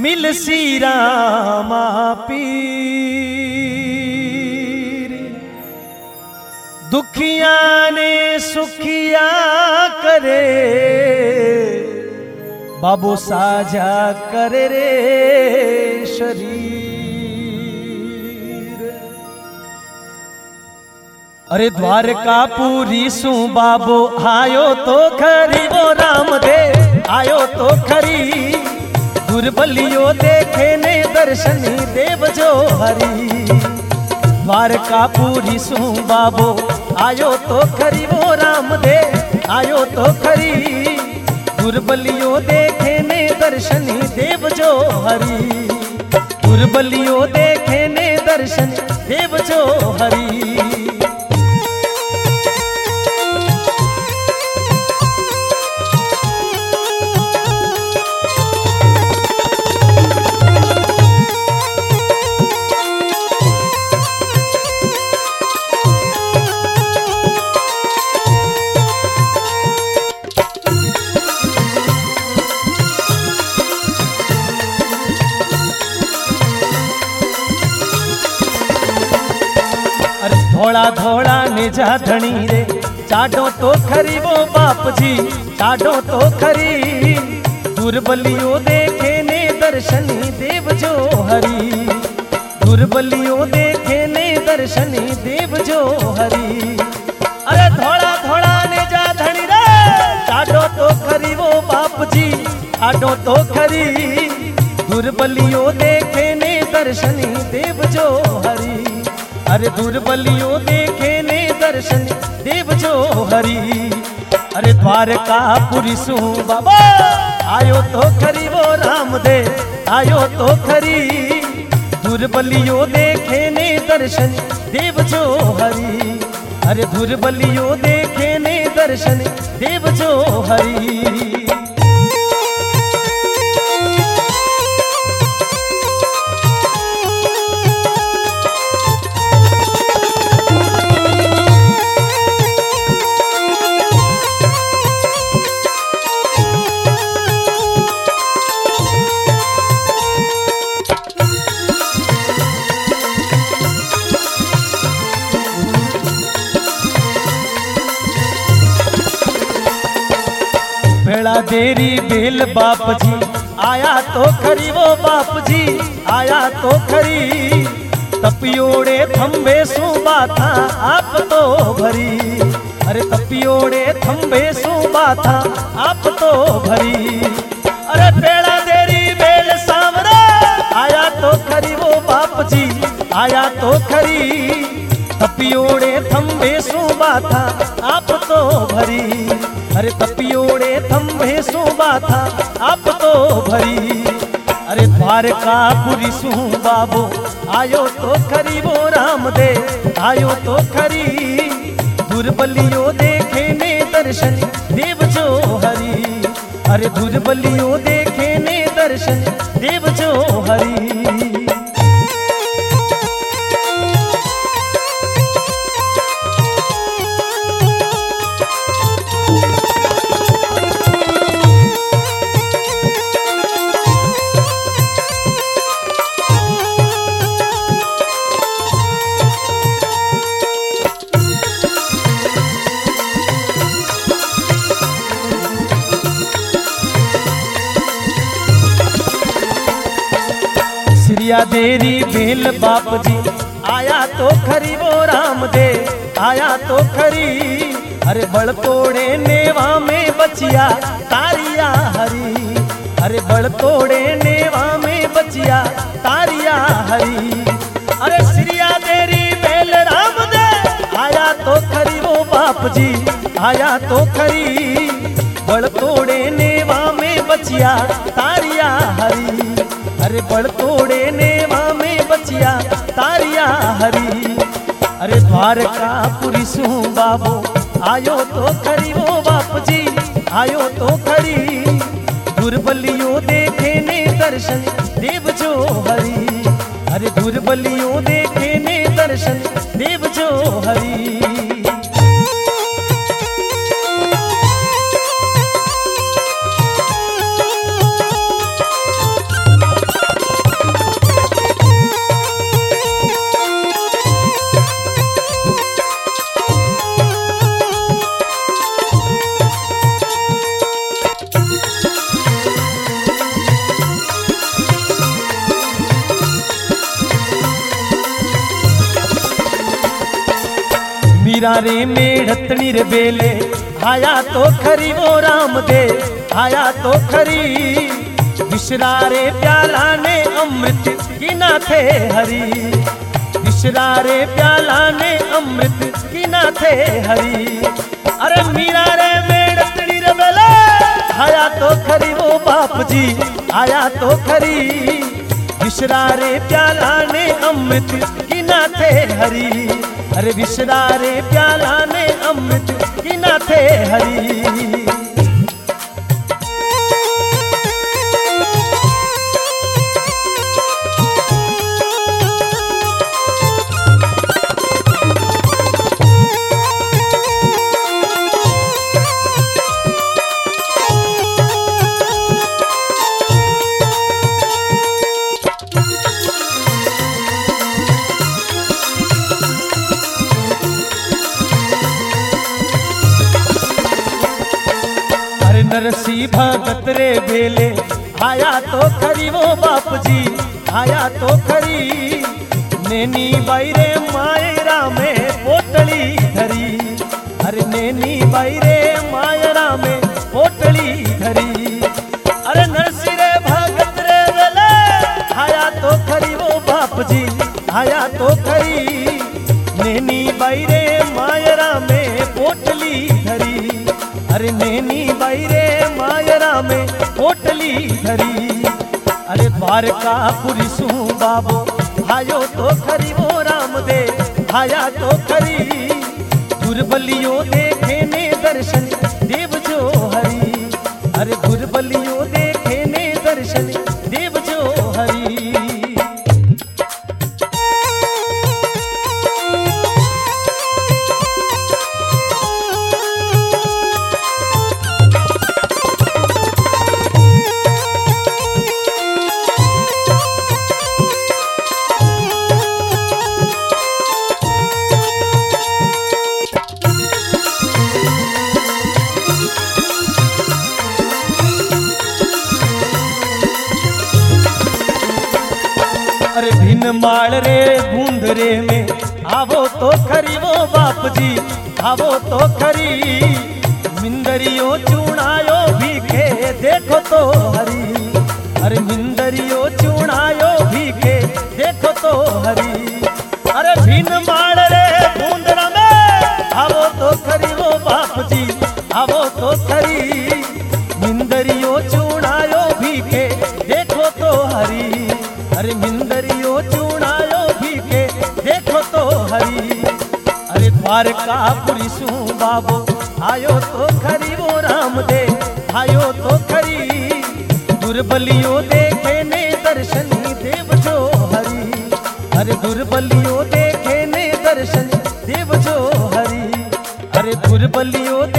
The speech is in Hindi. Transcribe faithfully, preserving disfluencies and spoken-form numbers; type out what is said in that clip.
मिल सी रामा पीर, दुखिया ने सुखिया करे, बाबू साजा करे रे शरीर। अरे द्वारकापुरी सु बाबो आयो तो खरी, वो रामदेव आयो तो खरी, दुर्बलियो देखे ने दर्शनी देव जो हरी। द्वारकापुरी सु बाबो आयो तो खरी, वो रामदेव आयो तो खरी, दुर्बलियो देखे ने दर्शनी देव जो हरी, दुर्बलियो देखे ने दर्शन देव जो हरी। धोड़ा धोड़ा निजा धनी रे, चाडो तो खरी वो बाप जी, चाडो तो खरी, दुर्बलियों देखे ने दर्शनी देव जो हरी, दुर्बलियों देखे ने दर्शनी देव जो हरी। अरे धोड़ा धोड़ा निजा धनी रे, चाडो तो खरी वो बाप जी, चाडो तो खरी, दुर्बलियों देखे ने दर्शनी देव जो हरी, अरे दुर्बलियों देखे ने दर्शन देव जो हरी। अरे द्वारकापुरी सु बाबा आयो तो खरी, वो रामदेव आयो तो खरी, दुर्बलियों देखे ने दर्शन देव जो हरी, अरे दुर्बलियों देखे ने दर्शन देव जो हरी। बेड़ा देरी बेल बाप जी आया तो खरी, वो बाप जी आया तो खरी, तपियोड़े थम्बे सु बाथा आप तो भरी, अरे तपियोड़े थम्बे सु बाथा आप तो भरी। अरे बेड़ा देरी बेल सावरा आया तो खरी, वो बाप जी आया तो खरी, तपियोड़े थम्बे सु बाथा आप तो भरी, अरे तपियोड़े थम्बे सु बाथा आप तो भरी। अरे द्वारकापुरी सु बाबो आयो तो खरी, वो रामदेव आयो तो खरी, दुर्बलियों देखे ने दर्शन देव जो हरी, अरे दुर्बलियों देखे ने दर्शन देव जो हरी। सिरिया देरी बेल बाप जी आया तो खरी, वो रामदेव आया तो खरी, अरे बड़ तोड़े नेवा में बचिया तारिया हरी, अरे बड़ तोड़े नेवा में बचिया तारिया हरी। अरे सिरिया देरी बेल रामदेव आया तो खरी, वो बाप जी आया तो खरी, बड़ तोड़े नेवा में बचिया तारिया हरी, अरे बड़ तोड़े नेवा में बचिया तारिया हरी। अरे द्वारकापुरी सु बाबो आयो तो खरी, वो बाप जी आयो तो खरी, दुर्बलियों देखे ने दर्शन देव जो हरी, अरे दुर्बलियों देखे ने दर्शन देव जो हरी। मीरा रे मेढ़तनी रे बेले आया तो खरी वो राम दे आया तो खरी। विश्रा रे प्याला ने अमृत की ना थे हरी, विश्रा रे प्याला ने अमृत की ना थे हरी। अरे मीरा रे मेढ़तनी रे बेले आया तो खरी वो बाप जी आया तो खरी। विश्रा रे प्याला ने अमृत की ना थे हरी, अरे विश्रा रे प्याला ने अमृत की ना थे हरी। नरसी भगत रे बेले आया तो खरी वो बाप जी आया तो खरी। नैनी बाई रे मायरा में पोटली धरी, अरे नैनी बाई रे मायरा में पोटली धरी। अरे नरसी रे भगत रे बेले आया तो खरी वो बाप जी आया तो खरी। नैनी बाई रे मायरा में पोटली धरी, अरे नैनी बाई रे मायरा में पोटली धरी। अरे द्वारकापुरी सू बाबो आयो तो खरी वो राम दे आया तो खरी। दुर्बलियों देखे ने दर्शन देव जो हरी, अरे दुर्बलियों देखे ने दर्शन देव जो हरी। अरे भिन माल रे बूंद रे में आवो तो खरी वो बाप जी आवो तो खरी। मिंदरियो चूणायो भीखे देखो तो हरी, अरे मिंदरियो चूणायो भीखे देखो तो हरी। अरे भिन माल रे बूंद में आवो तो खरी वो बाप जी आवो तो खरी। मिंदरियो चूणायो भीखे देखो तो हरी, अरे मिंदरियो चूणायो भीखे देखो तो हरी। अरे द्वारकापुरी सू बाबो आयो तो खरी वो राम दे आयो तो खरी। दुर्बलियों देखे ने दर्शन देव जो हरी, अरे दुर्बलियों देखे ने दर्शन देव जो हरी। अरे दुर्बलियों